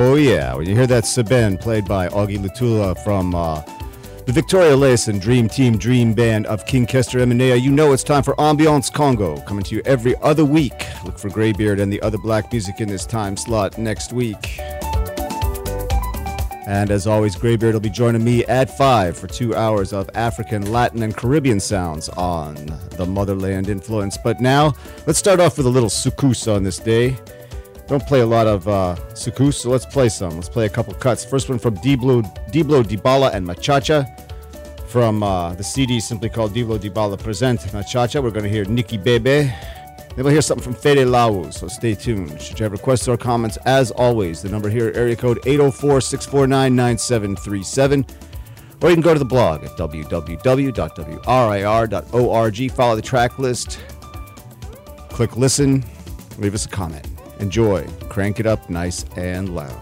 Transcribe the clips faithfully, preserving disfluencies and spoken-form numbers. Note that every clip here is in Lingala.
Oh, yeah. When you hear that Saben played by Augie Lutula from uh, the Victoria Layson Dream Team Dream Band of King Kester Emanea, you know it's time for Ambiance Congo, coming to you every other week. Look for Greybeard and the other black music in this time slot next week. And as always, Greybeard will be joining me at five for two hours of African, Latin, and Caribbean sounds on the Motherland influence. But now, let's start off with a little soukous on this day. Don't play a lot of uh, soukous, so let's play some. Let's play a couple cuts. First one from Diblo, Diblo Dibala and Machacha from uh, the C D simply called Diblo Dibala Present Machacha. We're going to hear Nikki Bebe. Then we'll hear something from Fede Lawu, so stay tuned. Should you have requests or comments, as always, the number here, area code eight oh four, six four nine, nine seven three seven. Or you can go to the blog at w w w dot w r i r dot org. Follow the track list. Click listen. Leave us a comment. Enjoy. Crank it up nice and loud.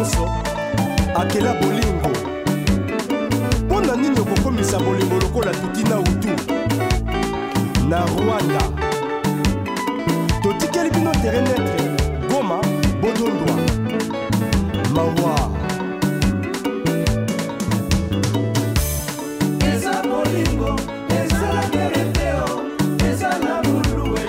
nyonso akela bolingo. Pona nini okokomisa bolingo lokola tuti na utu na Rwanda? Totikeli bino terrain netre Goma bodondwa mawa. Eza bolingo, eza la gereteo, eza la mulue.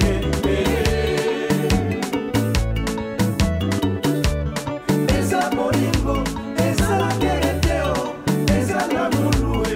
Eza bolingo, eza la gereteo, eza la mulue.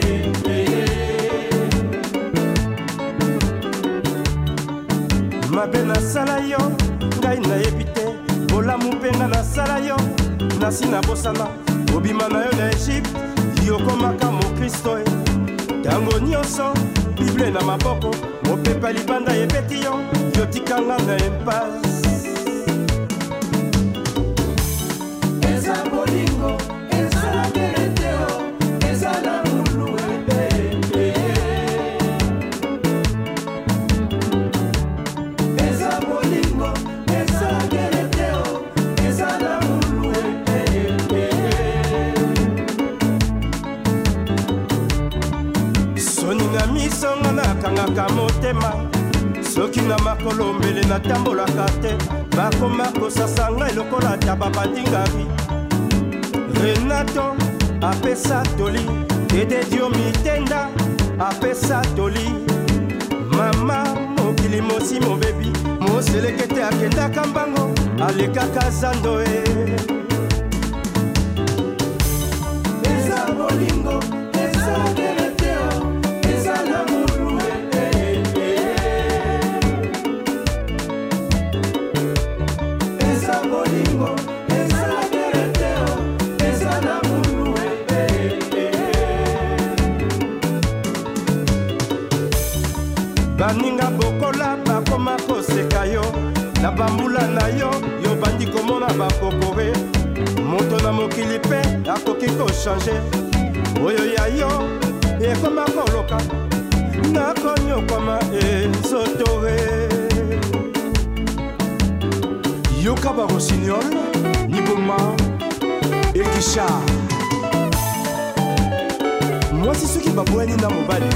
Mabe nasala yo, ngai nayebi te. Bolamu mpe nga nasala yo, nasi nabosana. Obima na yo na Egypte, yokomaka mokristo e. Tango nyonso, Bible na maboko, mopepa libanda ebeti yo, yotikanga na impasse. Eza bolingo, eza la gereteo, eza la mulue. Eza bolingo, eza la gereteo, eza la mulue. Soni na miso nga nakangaka motema, soki na makolo mbele natambolaka te, bakoma kosasa ngai lokola ta babandingari. Renato apesa toli, Ededio Mitenda apesa toli. Mama mokili mosi mobebi, moselekete akendaka mbango, alekaka zando e. Eza bolingo, eza la gereteo, eza la mulue. Eza bolingo, eza la gereteo, eza la mulue. Baninga bokola bakoma koseka yo, na bambula na yo, yo bandi komona bakokore. Moto na mokili pe akoki kochange, oyo ya yo ekoma koloka, nakonyokoma enzotore. Yoka Barosignol, Niboma, Ekisha. Mwasi soki babweni na mobali,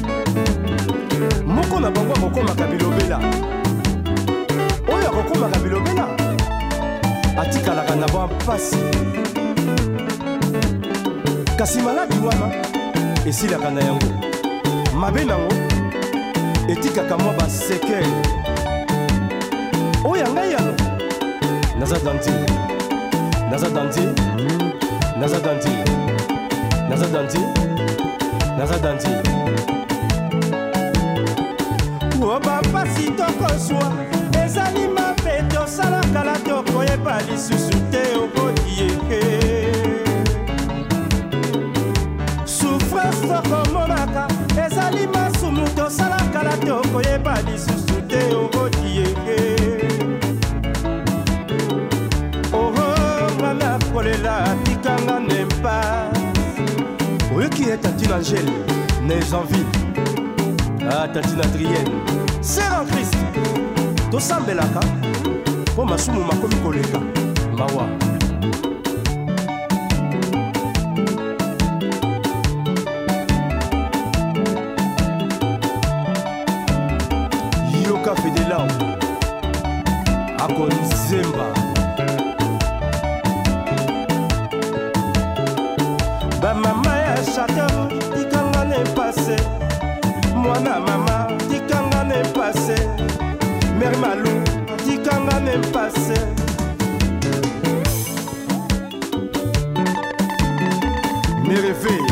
moko na bango akokomaka bilobela. Oyo akokomaka bilobela, atikalaka na bampasi. Kasi maladi wana esilaka na yango, mabe nango etikaka mwa basekele. Oyo ngai yano naza danti, naza danti, naza danti, naza danti, naza danti. Oba pasi tokoswa, ezali mabe tosalaka la tokoyeba lisusu te okotieke. Souffrance tokomonaka, ezali masumu tosalaka la tokoyeba lisusu te okotieke. Kolela tikanga nempa, oyo qui est Tantine Angèle, nez en ville. Ah, Tantine Adrienne, sœur en Christ. Tosambelaka, po masumu makomi koleka, mawa. Yoka Fedelao, Akonzemba. Ba mama ya chateau, tikanga ne passe. Mwana mama, tikanga ne passe. Mère Malou, tikanga ne passe. Me réveille.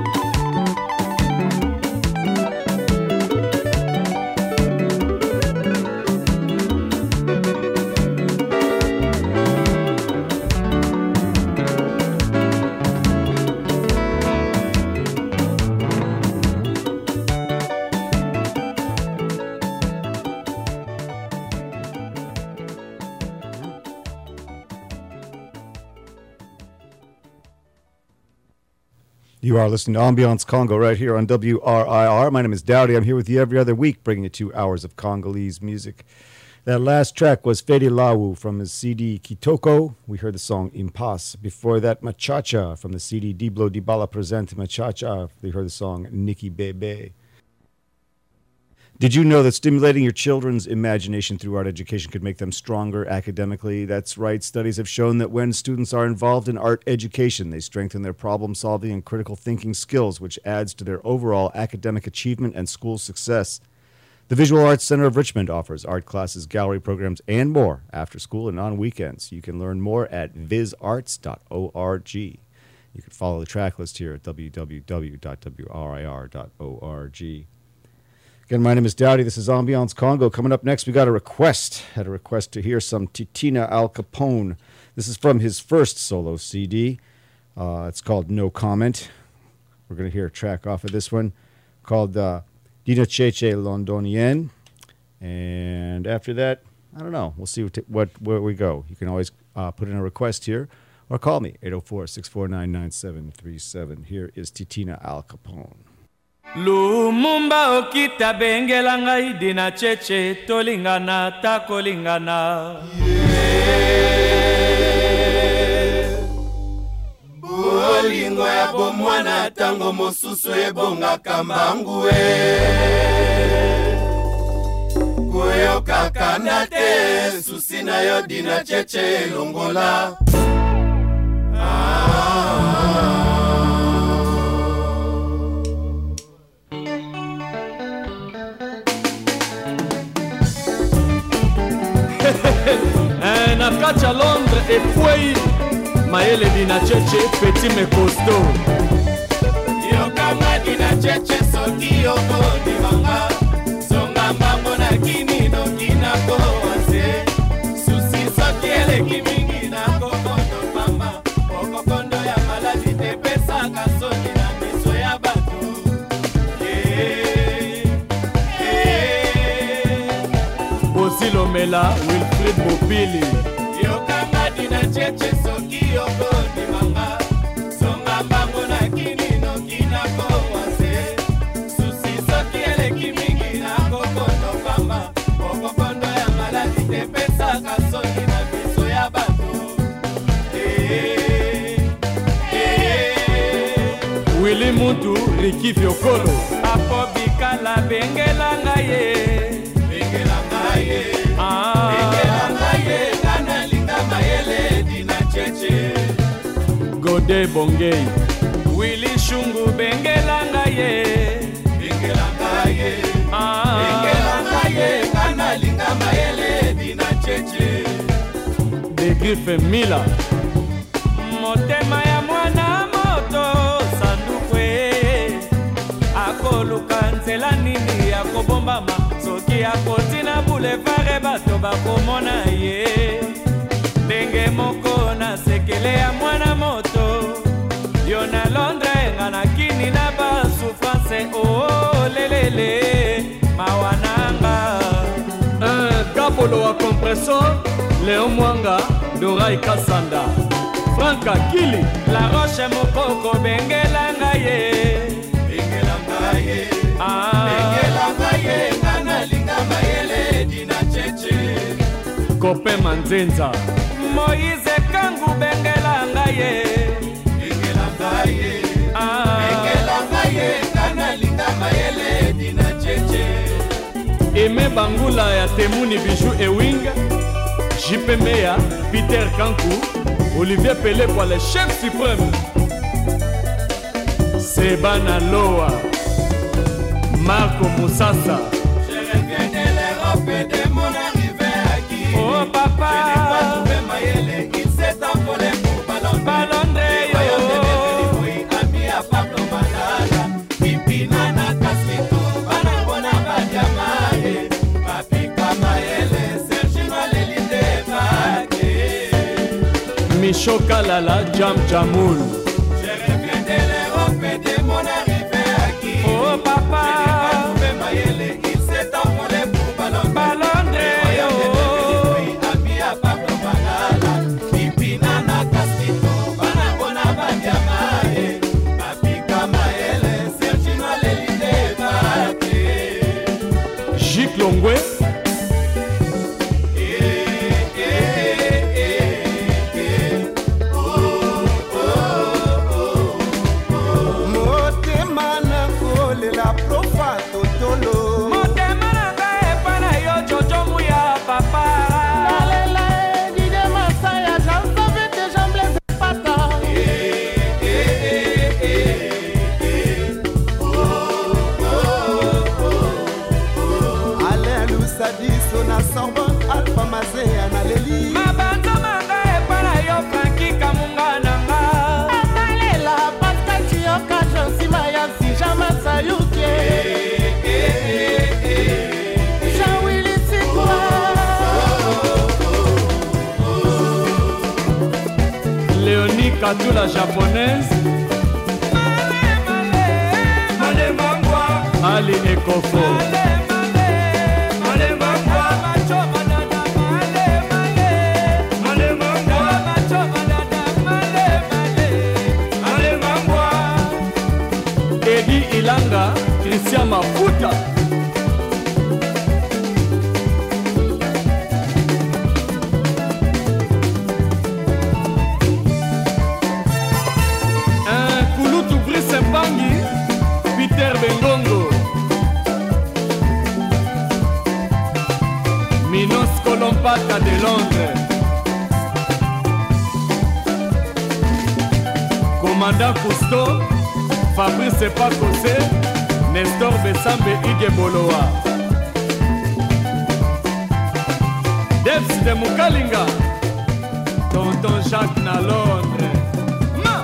You are listening to Ambiance Congo right here on W R I R. My name is Dowdy. I'm here with you every other week, bringing you two hours of Congolese music. That last track was Fede Lawu from his C D Kitoko. We heard the song Impasse. Before that, Machacha from the C D Diblo Dibala Present Machacha. We heard the song Nikki Bebe. Did you know that stimulating your children's imagination through art education could make them stronger academically? That's right. Studies have shown that when students are involved in art education, they strengthen their problem-solving and critical thinking skills, which adds to their overall academic achievement and school success. The Visual Arts Center of Richmond offers art classes, gallery programs, and more after school and on weekends. You can learn more at viz arts dot org. You can follow the track list here at w w w dot w r i r dot org. Again, my name is Dowdy. This is Ambiance Congo. Coming up next, we got a request. Had a request to hear some Titina Al Capone. This is from his first solo C D. Uh, it's called No Comment. We're going to hear a track off of this one called... Uh, Dina Cheche Londonien, and after that, I don't know. We'll see what, what where we go. You can always uh, put in a request here or call me, eight oh four, six four nine, nine seven three seven. Here is Titina Al Capone. Lumumba okita bengela ngai Dina Cheche tolingana takolingana. Bolingo ya bomwana tango mosusu ebonga kambangu e Koyo kakana te susi na yo Dina Cheche longola Na kacha Londres e foi Maele Dina Cheche, petit me costaud. Yo kama Dina Cheche, soki yoko di manga. Songa mambo na kini no kina ko ase. Susi soki ele kimingi na kokondo mama. Okokondo ya malazi te pesa kasoni na miso ya batu. Yeah, yeah. Bosilo Mela, Wilfred Mopili. Yo kama Dina Cheche, soki yoko di manga. Songa mambo na kini no kina ko ase. Susi soki ele kimingi na kokondo mama. Okokondo ya malazi te pesa kasoni na miso ya batu. Eh, eh. Willy Muntu, Ricky Fiokolo. Apo bikala bengela ngaye. Bengela ngaye. Ah. Bengela ngaye. Kana linga mayele Dina Cheche. Gode Bongei. Willy Shungu bengela ngaye. Bengela ngaye. Ah. Bengela ngaye. Kana linga mayele Dina Cheche. De Griffin Mila. Motema ya mwana moto sandukwe. Akoluka nzela nini ya kobombama. Soki akotina boulevard bato bakomona ye. Denge moko na sekele ya mwana moto. Yo na Londres ngana kini na ba souffrance. Oh lelele mawananga. Un Kapolo a compressor. Léon Mwanga, Dorai Kassanda. Franka Kili. La Roche Mokoko bengela ngaye. Bengela ngaye. Ah. Bengela ngaye. Kana linga mayele Dina Cheche. Kope Manzenza. Moïse Kangu bengela ngaye. Bengela ngaye. Ah. Bengela ngaye. Kana linga mayele Dina Cheche. Aimé Bangula ya Temuni Bijou Ewing. J P Meya, Peter Kankou, Olivier Pelé pour les chefs suprêmes. Sebana Loa, Marco Moussassa. Je reviens de l'Europe et de mon arrivée acquis. Oh papa, je n'ai pas trouvé Mayele, il s'est envolé pour Ballon Ballon de yo. Oui, ami à Pablo Madala, Pipina na Casmito, Banabona Badiamaye, Papika Mayele, Sergino Lelite Bake. Micho Kalala, Jam Jamoul. Je reviens de l'Europe et de mon arrivée acquis. Oh papa, je n'ai pas trouvé Mayele, il s'est envolé pour Ballon Ballon de yo. Oui, ami à Pablo Madala, Pipina na Casmito, Banabona Badiamaye, Papika Mayele, Sergino Lelite Bake. Gic Longwe. Lelo na Sorbonne Alpha Mazea na Leli Mabanzo manga epala yo Franki Kamunga nanga Amalela Pascal Chioka Josima ya Sijama Sayuke Jean-Willy Sikwa Léonie Katou la japonaise Male mangwa Ali Ekofo Male mangwa Macho manada male male Male mangwa Macho manada male male Male mangwa Edi Ilanga Christian Mafuta Un Kouloutou Brice Mpangi Peter Bengongo Minos Colompata de Londres Commandant Cousteau Fabrice Pakose Nestor Bessambe Ige Boloa Debs de Mukalinga Tonton Jacques na Londres Ma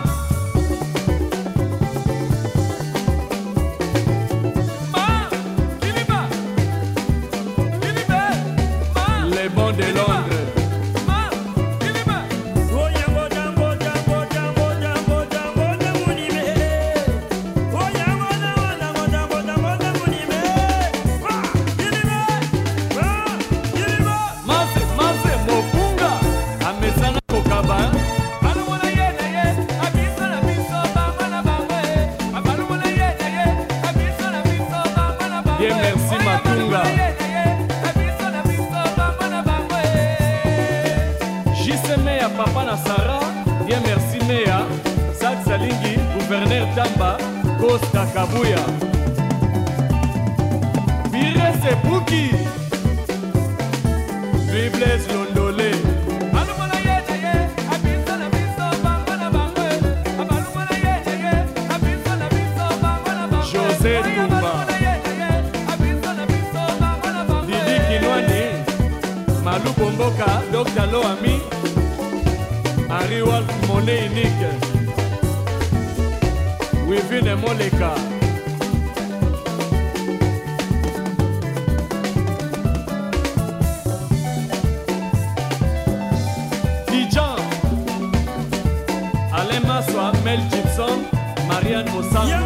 Ma Kiliba Kiliba Ma Les bons de Londres Ma Kiliba Oya ngoda ngoda ngoda ngoda ngoda ngoda munime Oya ngoda ngoda ngoda ngoda ngoda munime Ma Kiliba Ma Kiliba Mase Mase Mofunga Amesana Kokaba Balumuna ye na ye Abisa na biso bamba na bamba ye Balumuna ye na ye Abisa na biso bamba na bamba ye Bien merci Matunga Abisa na biso bamba na bamba ye Jise Meya Papa na Sarah Bien merci Meya Zak Salingi Gouverneur Tamba Costa Kabuya Bire Sepuki Louis Blaise Londolé Balumuna ye na ye Abisa na biso bamba na bamba ye Balumuna ye na ye Abisa na biso bamba na bamba ye José Tumba Balumuna ye na ye Abisa na biso bamba na bamba ye Didi Kinwani Malou Bomboka Docteur Loami Henri Wolf Monet Unique Wivine Moleka Dijan Alain Maswa Mel Gibson Marianne Mosango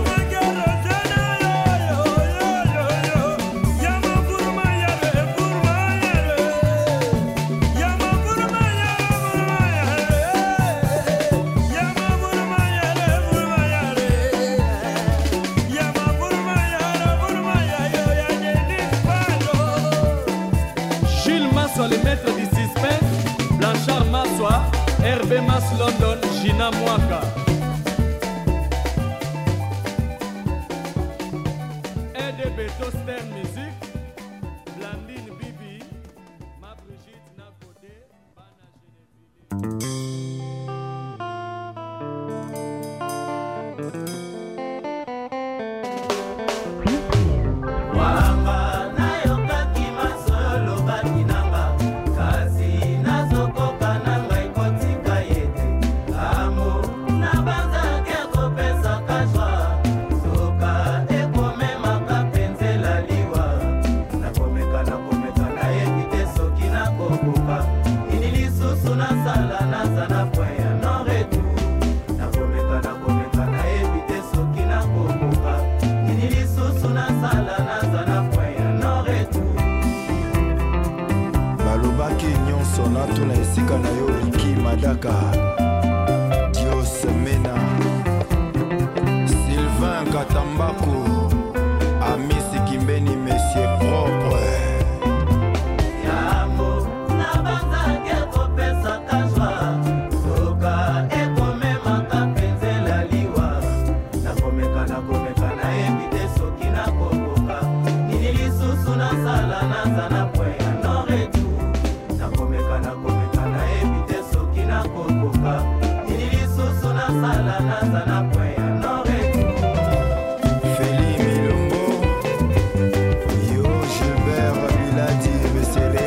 Gilles Maswa, le maître du suspense Blanchard Maswa Hervé Mas London Gina Mwaka Aide Beto Stern Music Blandine Bibi Ma Brigitte Nakode Bana Genevieve Wanga nayokaki masolo batinanga kasi nazokoka nanga ekotika yete amo nabanzaki akopesaka jwa soka ekomemaka penzela liwa nakomeka nakomeka nayebi te soki nakokoka ini lisusu nasala naza na point ya non retour nakomeka nakomeka nayebi te soki nakokoka ini lisusu nasala naza na point ya non retour balobaki nyonso natuna esika na yo liki madaka Dios Mena Sylvain Katambako Amisi Kimbeni Monsieur Propre yamo nabanzaki akopesaka jwa soka ekomemaka penzela liwa nakomeka nakomeka nayebi te soki nakokoka nini lisusu nasala naza na point ya non retour nakomeka nakomeka nayebi te soki nakokoka nini lisusu nasala naza na point ya non retour Feli Milombo Yo Gilbert Biladi Mesele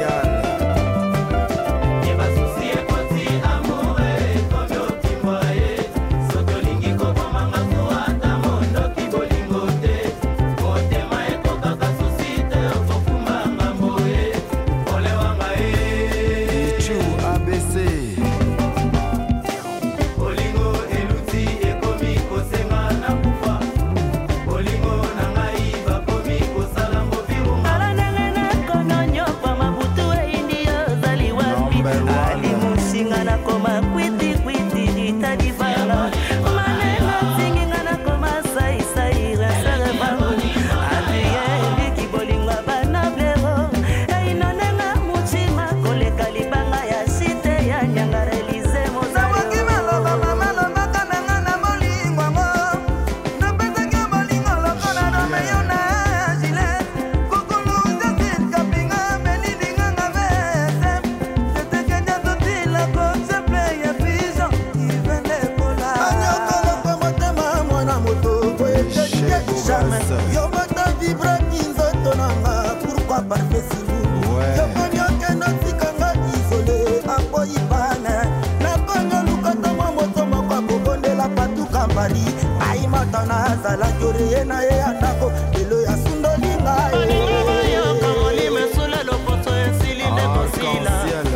parfait silulu yokonyoke notikanga isole akoyibana nakonya lukata mwa moto moko akobondela patuka mbali aimata nazalaki oreye na ye ya ndako lelo ya sundolinga yokangoli mesula loposo esili nde kosila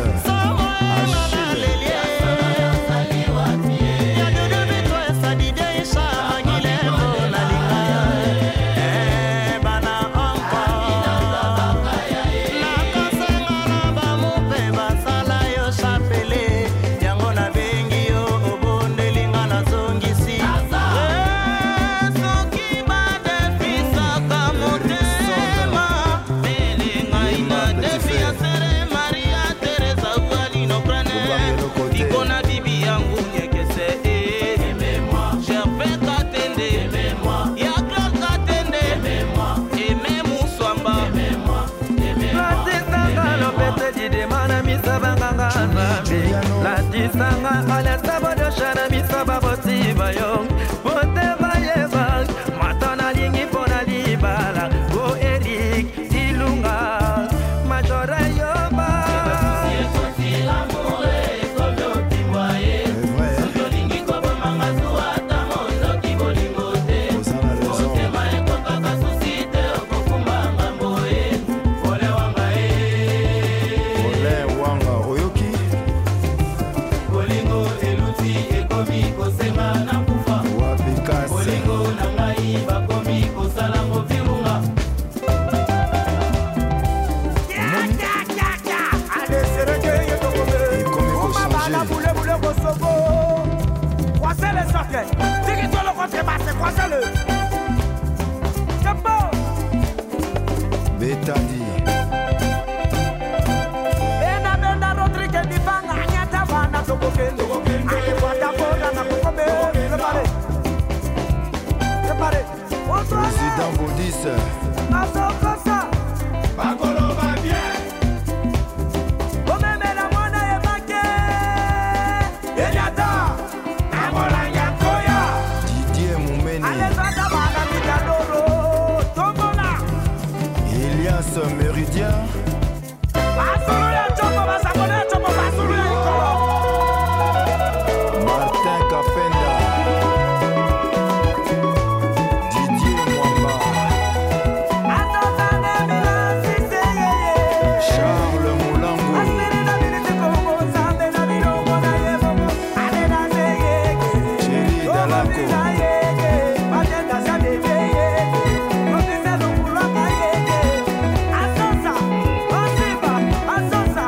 Latisanga ala sabado shana misaba botiba yo Pote bayeba matana lingi pona libala Go Eric Ilunga Majora yoba Betadi Bena benda Rodrigue di banga nyata bana tokokendo Ake wada boda na kokome Prepare Prepare Président Baudis Aso kosa Bakolo va bien Omeme la mwana ye make Enyata Namola nyakoya Didier Moumeni Alezada bana mitadoro Tombola Elias Méridien Basuru ya chopo basakone ya chopo basuru ya ikolo Martin Kapenda Didier Mwamba Atotane mila sise yeye Charles Moulango Asiri na bilite kongo Sande na bilongo na yemomo Ale na zeyeke Chéri Dalako Asosa, Osiba, Asosa,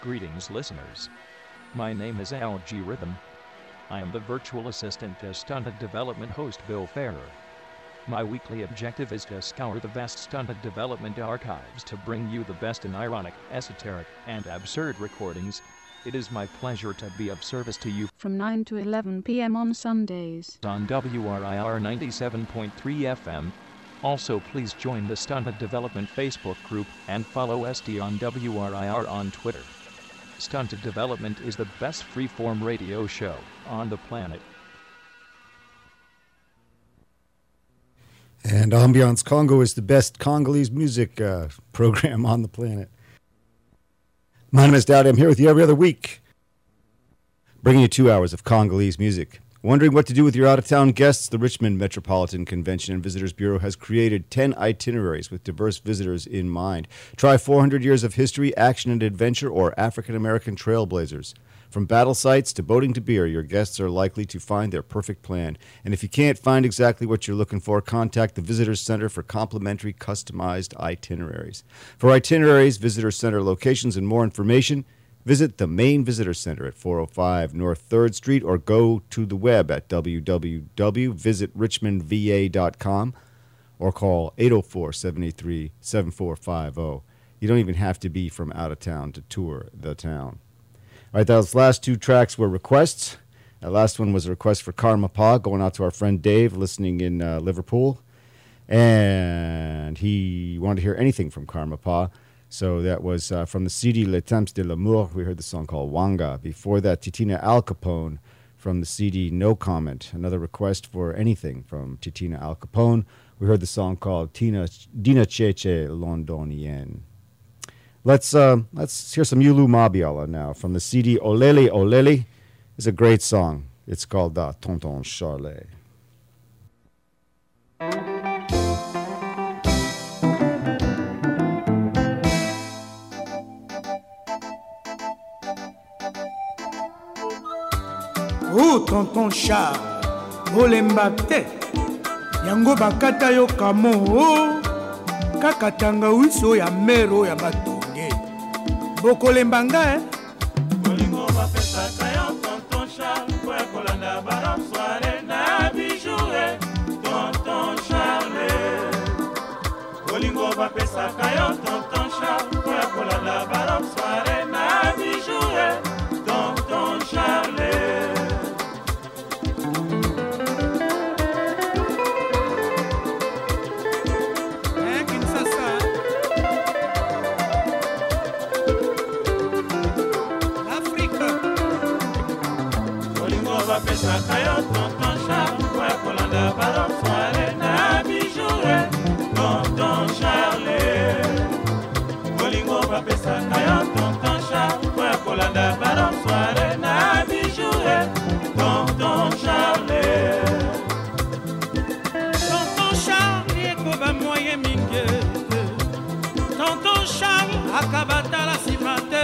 Greetings, listeners. My name is Al G. Rhythm. I am the virtual assistant to Stunted Development host Bill Ferrer. My weekly objective is to scour the vast Stunted Development archives to bring you the best in ironic, esoteric, and absurd recordings. It is my pleasure to be of service to you from nine to eleven p m on Sundays on W R I R ninety-seven point three F M. Also, please join the Stunted Development Facebook group and follow S D on W R I R on Twitter. Stunted Development is the best free-form radio show on the planet. And Ambiance Congo is the best Congolese music uh, program on the planet. My name is Dowdy. I'm here with you every other week, bringing you two hours of Congolese music. Wondering what to do with your out-of-town guests? The Richmond Metropolitan Convention and Visitors Bureau has created ten itineraries with diverse visitors in mind. Try four hundred years of history, action and adventure, or African-American trailblazers. From battle sites to boating to beer, your guests are likely to find their perfect plan. And if you can't find exactly what you're looking for, contact the Visitors Center for complimentary customized itineraries. For itineraries, Visitor Center locations, and more information, visit the main Visitor Center at four oh five North third Street or go to the web at w w w dot visit richmond v a dot com or call eight oh four, seven eight three, seven four five oh. You don't even have to be from out of town to tour the town. All right, those last two tracks were requests. That last one was a request for Karma Pa, going out to our friend Dave, listening in uh, Liverpool. And he wanted to hear anything from Karma Pa. So that was uh, from the C D Le Temps de l'Amour. We heard the song called Wanga. Before that, Titina Al Capone from the C D No Comment. Another request for anything from Titina Al Capone. We heard the song called Tina Dina Cheche Londonienne. Let's uh, let's hear some Yulu Mabiala now from the C D Olele Olele. It's a great song. It's called uh, Tonton Charlet. Oh, Tonton Charles, bolemba te. Yango bakata yo kamo, oh, kakatanga wiso ya mero ya batonge. Bokolemba nga, eh? Bolingo bapesa kayo, Tonton Charles, kwe kolanda baram soare na bijoure, Tonton Charles. Bolingo bapesa kayo, Tonton Charles, kwe kolanda baram soare na bijoure, Tonton Charles. Pesa kayo, Tonton Charles, kwe kolanda barom soare na bijoure, Tonton Charles. Bolingo ba pesa kayo, Tonton Charles, kwe kolanda barom soare na bijoure, Tonton Charles. Tonton Charles, eko ba moye minge. Tonton Charles, akabata la simate.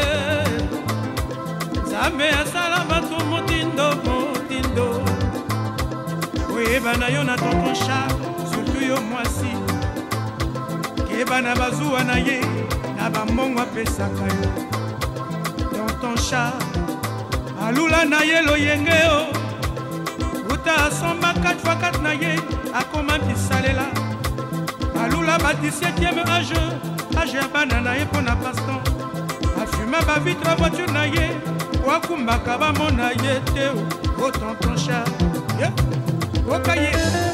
Zame asala batu mutindo mutindo. Keba na yo na Tonton Charles, surtout yo mwasi. Keba na bazuwa na ye, na bambongo apesaka yo. Tonton Charles, alula na ye lo yenge yo. Uta asomba quatre fois quatre na ye, akoma pisalela. Alula ba dix-septième âge, âge ya bana na ye pona paston. Afuma ba vitre voiture na ye, wakumbaka bamona ye te o Tonton Charles. Yeah. Okay.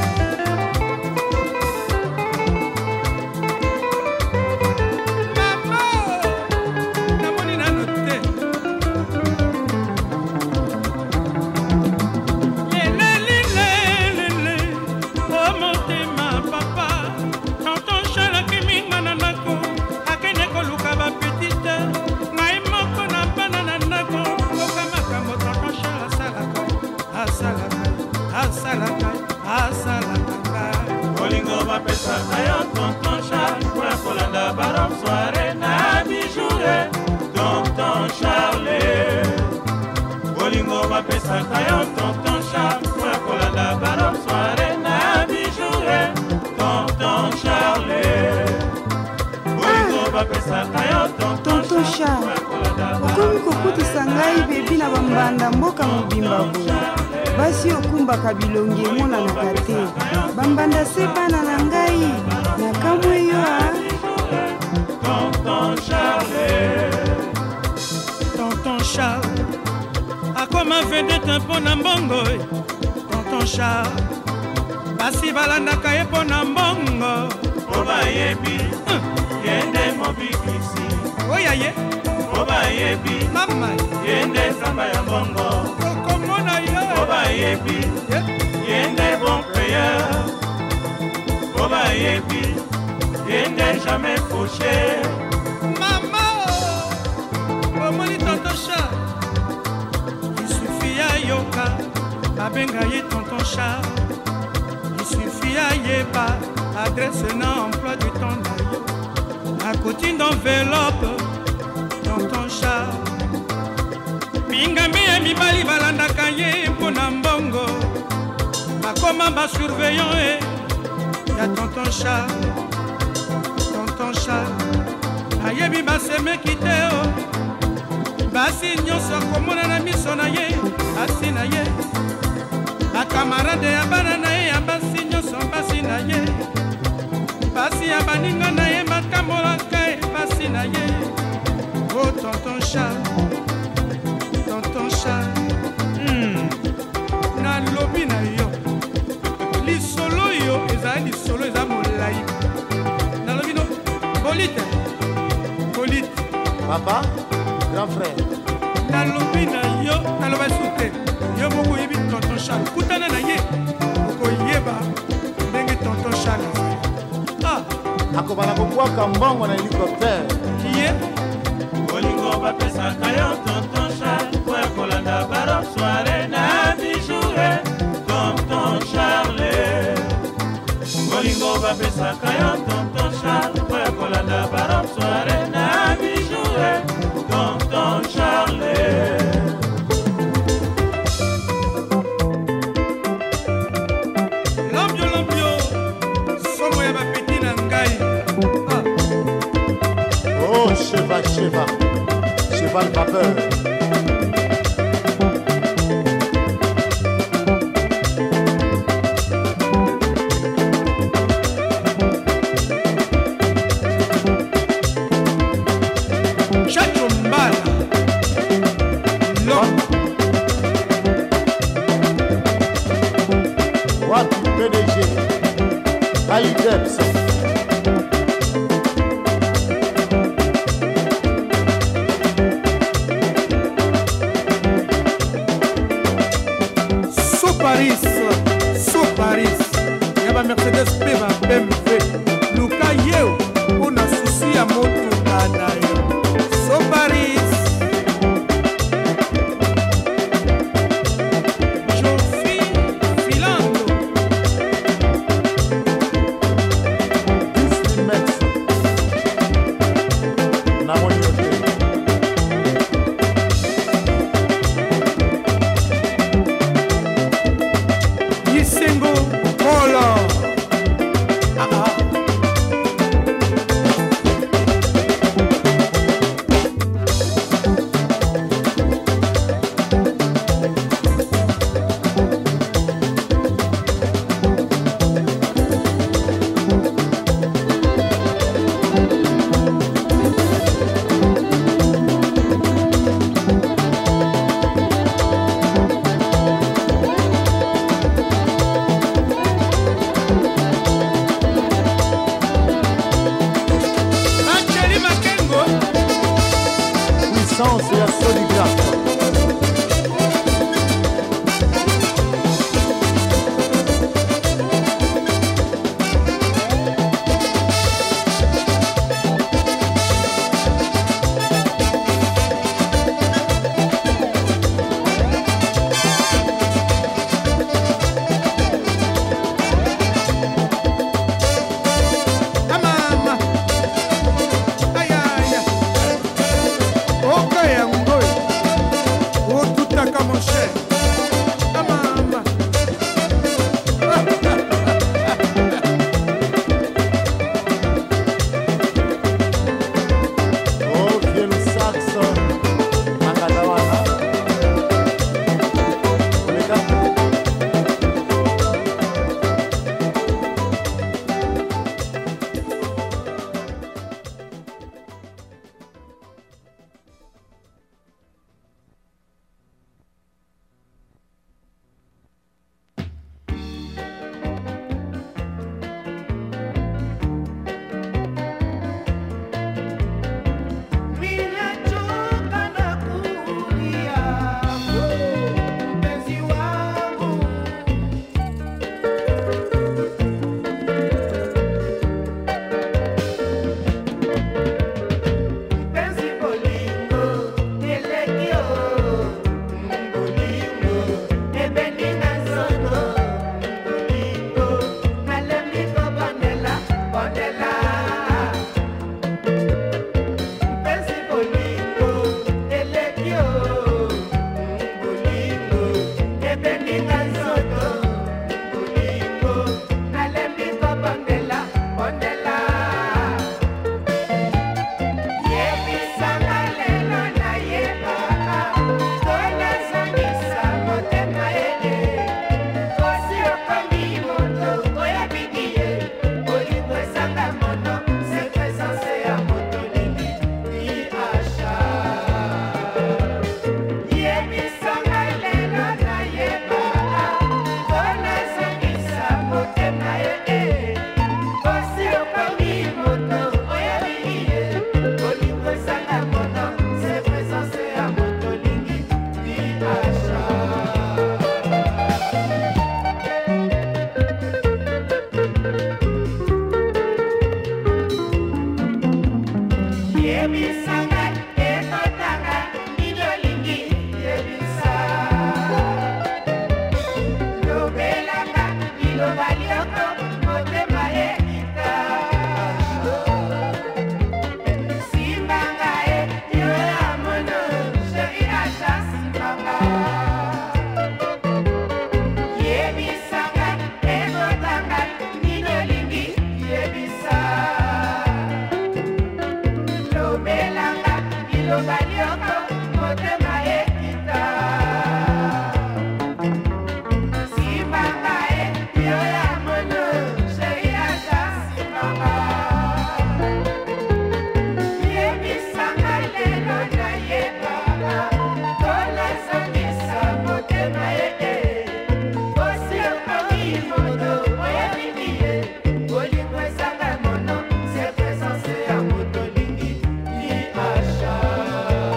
Bolingo ba pesa kayo, Tonton Charles, kwe kolanda barom soare na bijoure, Tonton Charles. Bolingo ba pesa kayo, Tonton Charles, kwe kolanda barom soare na bijoure, Tonton Charles. Bolingo ba pesa kayo, Tonton Charles, kwe kolanda barom pesa ngai bebi na bambanda mboka mobimba boye basi okumbaka bilongi emonanaka te bambanda se bana na ngai nakamwe yo a Tonton Charles Tonton Charles akoma vedete mpo na mbongo Tonton Charles basi balandaka ye mpo na mbongo po bayebi yende mobikisi oya ye po bayebi mama yende nzamba ya mbongo okomona ye po bayebi yende bon payeur po bayebi yende jamais fauché mama omoni Tonton Charles il suffit ya yoka babenga ye Tonton Charles il suffit ya yeba adresse na emploi du temps na yo akoti d'enveloppe Tonton Charles bingambi ya mibali balandaka ye mpo na mbongo bakoma basurveillant e ya Tonton Charles Tonton Charles ayebi basemeki te o basi nyonso akomona na miso na ye basi na ye bakamarade ya bana na ye ya basi nyonso basi na ye basi ya baninga na ye bakambolaka ye basi na ye o Tonton Charles Tonton Charles hmm. nalobi na yo lisolo yo ezali lisolo eza molai nalobi no bolite bolite papa grand frère nalobi na yo naloba esu te yo moko oyebi Tonton Charles kutana na ye okoyeba ndenge Tonton Charles ah akobana kobwaka mbongo na hélicoptère ye olingo bapesaka yo Tonton Charles po ekolanda barok soire na bijoure Tonton Charles olingo bapesaka yo Tonton Charles po ekolanda barok soire na bijoure Tonton Charles Lambio lambio somo ya bapeti na ngai ah. Oh cheval cheval cheval vapeur Chacho Mbala Lom wapi P D G Ali Debs So Paris So Paris yaba Mercedes P ba B M W Luka yeo una susi ya moto na yo So Paris Jofi Filando Disney Max na moni hotel Yisengo Polo ah ah Angeli Makengo puissance et à soligraphe Amama Aya aya Oka ya ngoi Shine.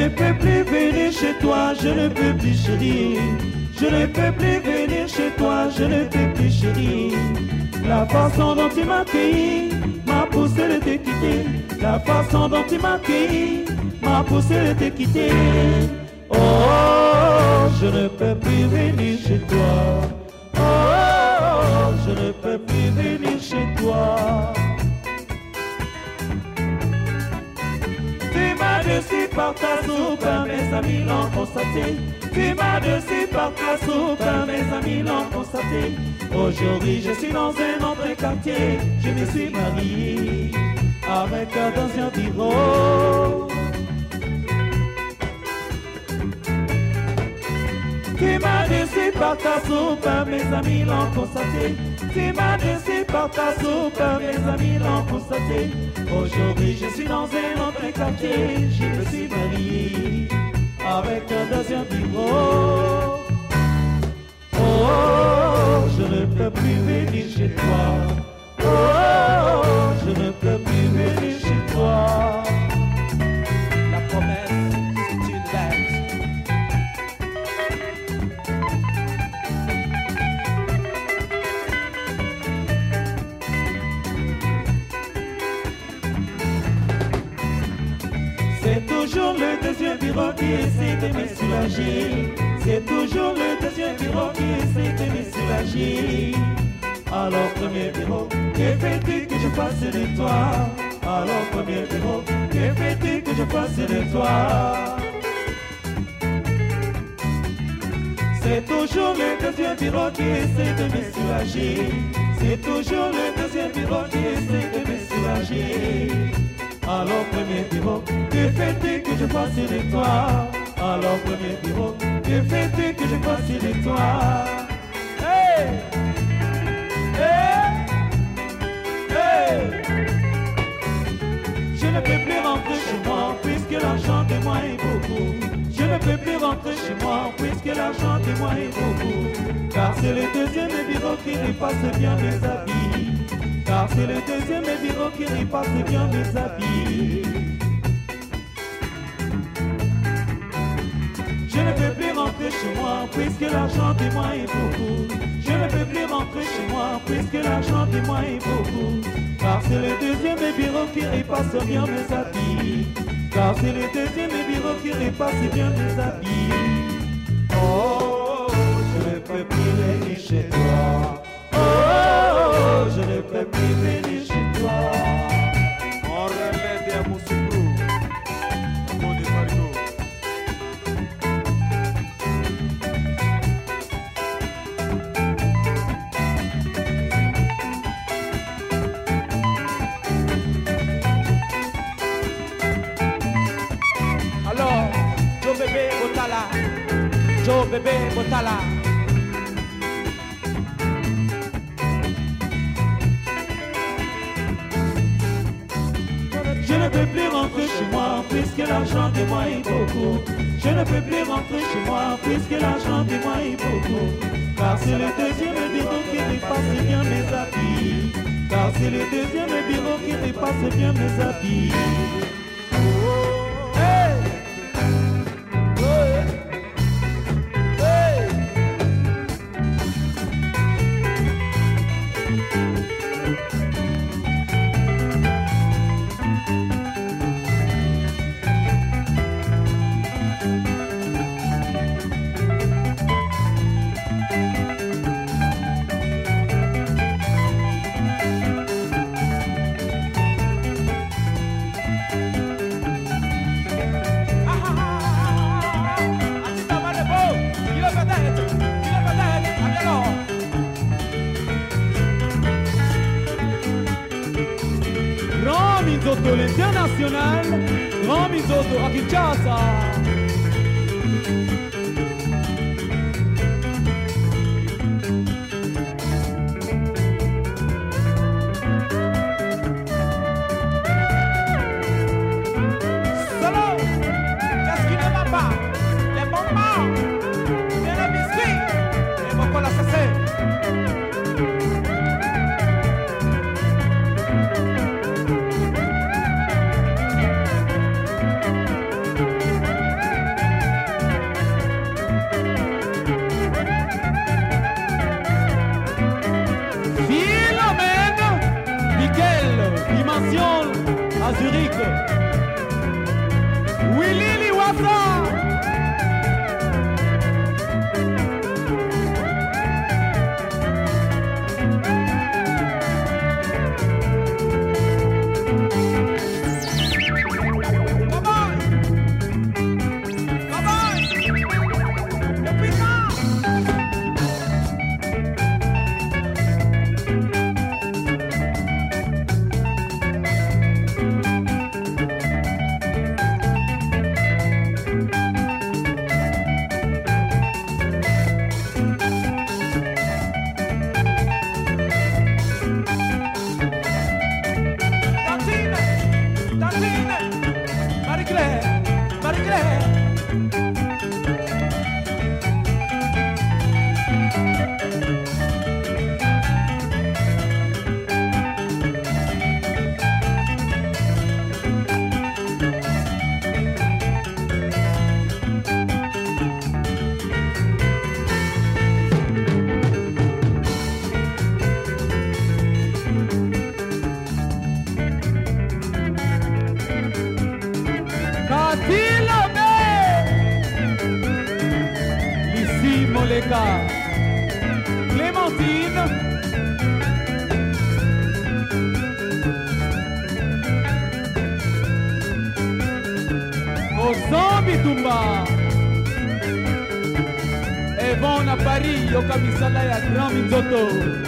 ne peux plus venir chez toi, je ne peux plus chérie. Je ne peux plus venir chez toi, je ne peux plus chérie. La façon dont tu m'as accueilli m'a poussé de te quitter. La façon dont tu m'as accueilli m'a poussé de te quitter. Oh, oh, je ne peux plus venir chez toi. Oh, oh, je ne peux plus venir chez toi. Tu m'as déçu par ta soupe, mes amis l'ont constaté. Tu m'as déçu par ta soupe, mes amis l'ont constaté. Aujourd'hui je suis dans un autre quartier, je me suis marié avec un ancien bureau. Tu m'as déçu par ta soupe, mes amis l'ont constaté. Tu m'as déçu par ta soupe, mes amis l'ont constaté. Aujourd'hui je suis dans un autre quartier, je me suis marié avec un deuxième bureau. Oh, oh, je ne peux plus venir chez toi. Oh, oh, je ne peux plus venir chez toi. La promesse, c'est une dette. C'est toujours le deuxième bureau qui essaie de me soulager. C'est toujours le deuxième bureau qui essaie de me soulager. Alors premier bureau, que fais-tu que je fasse de toi? Alors premier bureau, que fais-tu que je fasse de toi? C'est toujours le deuxième bureau qui essaie de me soulager. C'est toujours le deuxième bureau qui essaie de me soulager. Alors premier bureau, que fais-tu que je fasse de toi? Alors premier bureau, que fais-tu que je fasse de toi? Hey! Hey! Hey! Je ne peux plus rentrer chez moi puisque l'argent de moi est beaucoup. Je ne peux plus rentrer chez moi puisque l'argent de moi est beaucoup. Car c'est le deuxième bureau qui repasse bien mes habits. Car c'est le deuxième bureau qui repasse bien mes habits. Je ne peux plus rentrer chez moi puisque l'argent de moi est beaucoup. Je ne peux plus rentrer chez moi puisque l'argent de moi est beaucoup. Car c'est le deuxième bureau qui repasse bien mes habits. Car c'est le deuxième bureau qui repasse bien mes habits. Oh, je ne peux plus venir chez toi. Oh, je ne peux plus venir chez toi. On relève des Moussoukrou. Mon Marigo. Alors, Joe Bébé Botala. Joe Bébé Botala. Je ne peux plus rentrer chez moi puisque l'argent de moi est beaucoup. Je ne peux plus rentrer chez moi puisque l'argent de moi est beaucoup. Car c'est le deuxième bureau qui repasse bien mes habits. Car c'est le deuxième bureau qui repasse bien mes habits. Hey! Hey! Hey! Grand Mizoto l'international, Grand Mizoto à Kinshasa. Solo, qu'est-ce qui ne va pas? Les bonbons, et les biscuits, les bonbons l'assassin. à Zurich. Willy Liwasa. Clémentine, Osambi Tumba, Evon à Paris, Yoka Misala ya Grand Minzoto.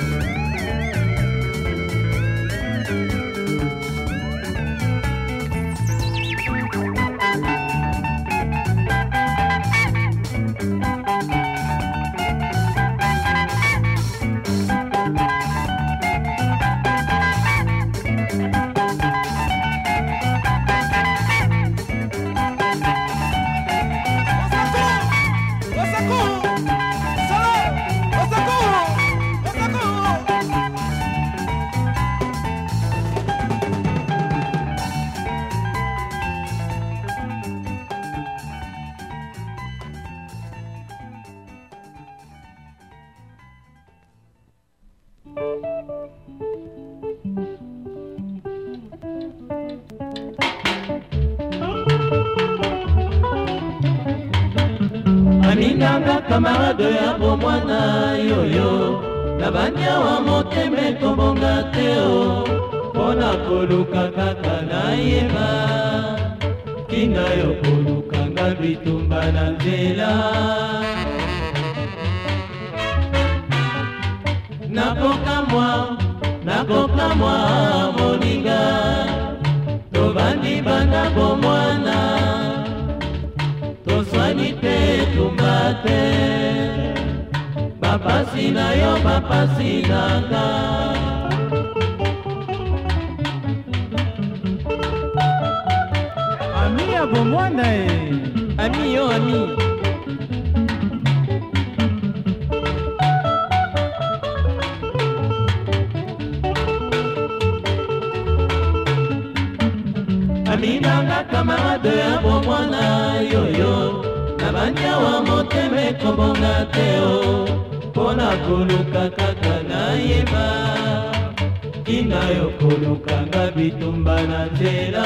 Aminanga camarade ya bomwana yoyo Nabanya wa moteme kobonga teo Pona koluka kaka na yeba Kina yo koluka nga bitumba na nzela Nakoka mwa, nakoka mwa moninga Tobandi banda bomwana Toswani te tumbate Bapasi na yo bapasi nanga Ami ya bomwana e Ami yo ami Ami nanga camarade ya bomwana yoyo Nabanya wa moteme kobonga teo Pona koluka kaka na yeba Kina yo koluka nga bitumba na nzela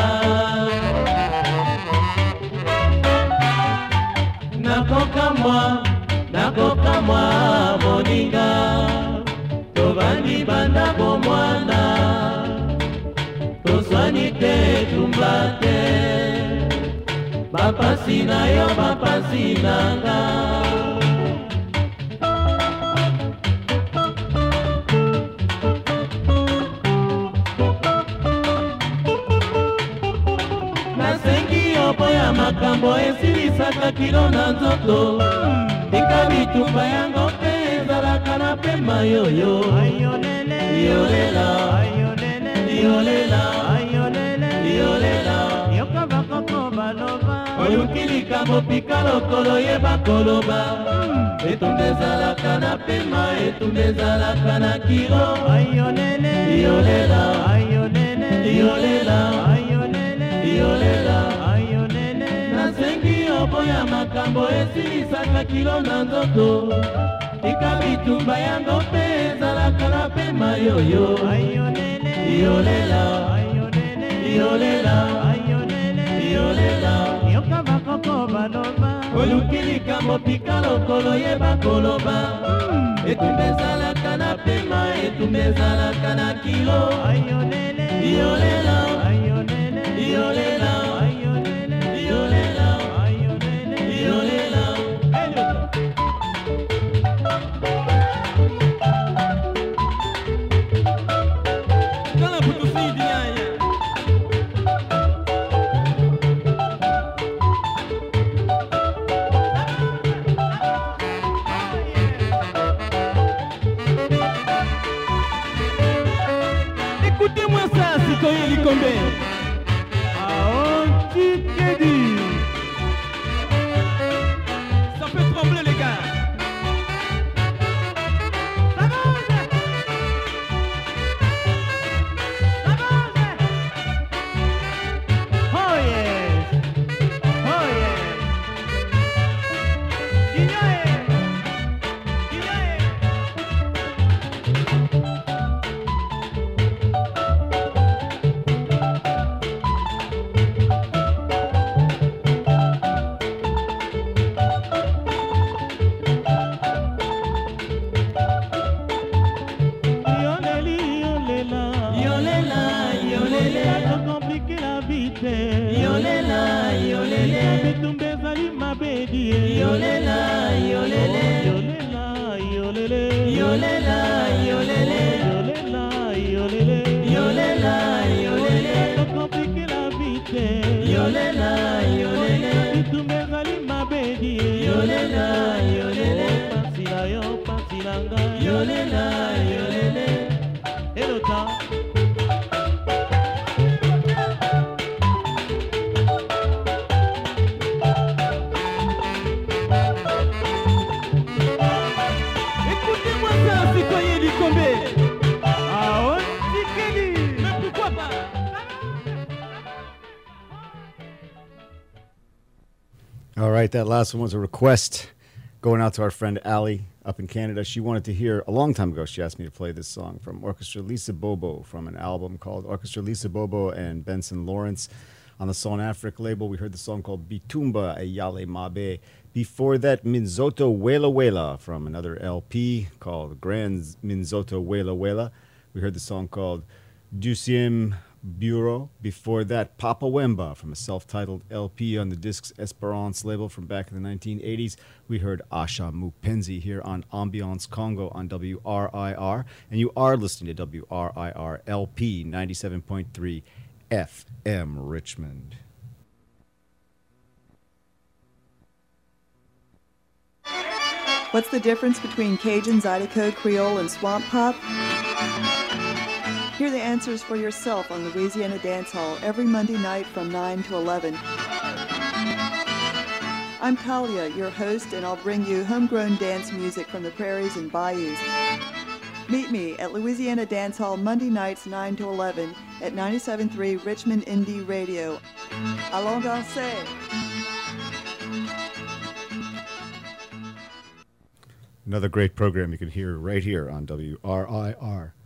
Nakoka mwa, nakoka mwa moninga Tobandi banda bomwana Toswani te tumbate Bapasi na yo bapasi nanga Nasengi yo boya makambo esilisaka kilo na nzoto Tika bitumba yango pe ezalaka na pema yoyo Yolela Yolela Yolela Yoka bakoko baloba Oyukilika mopika lokolo yeba koloba Etumbe ezalaka na pema etumbe ezalaka na kilo Ayonele Yolela Ayonele Yolela Ayonele Yolela Ayonele Nasengi oboya makambo esilisaka kilo na nzoto Tika bitumba yango pe ezalaka na pema yoyo Ayonele Yolela yolela yolela yoka bakoko baloba oluki likambo pika lokolo yeba koloba etumba ezalaka na pema etumba ezalaka na kilo yolela yolela yolela écoutez-moi ça, citoyen Likombe. Ça fait trembler les gars. Ça bouge. Ça bouge. Oh yes. Oh yes. Ignoé. Ignoé. Yolela, yolele, betumbe zali mabedi. Yolela, yolele, yolela, yolele, yolela, yolele, yolela, yolele, yolela, yolele, compliquer la vie. Yolela, yolele, betumbe zali mabedi. Yolela, yolele, pasila yo, pasilanga. Yolela, yolele, elota. All right, that last one was a request going out to our friend Allie up in Canada. She wanted to hear, a long time ago, she asked me to play this song from Orchestra Lisa Bobo from an album called Orchestra Lisa Bobo and Benson Lawrence on the Son Afrique label. We heard the song called Bitumba Eyale Mabe. Before that, Minzoto Wela Wela from another L P called Grand Minzoto Wela Wela. We heard the song called Deuxième Bureau. Before that, Papa Wemba from a self-titled L P on the Discs Esperance label from back in the nineteen eighties. We heard Asha Mupenzi here on Ambiance Congo on W R I R. And you are listening to W R I R L P ninety-seven point three F M Richmond. What's the difference between Cajun, Zydeco, Creole, and Swamp Pop? Hear the answers for yourself on Louisiana Dance Hall every Monday night from nine to eleven. I'm Talia, your host, and I'll bring you homegrown dance music from the prairies and bayous. Meet me at Louisiana Dance Hall Monday nights nine to eleven at ninety-seven point three Richmond Indie Radio. Allons danser! Another great program you can hear right here on W R I R.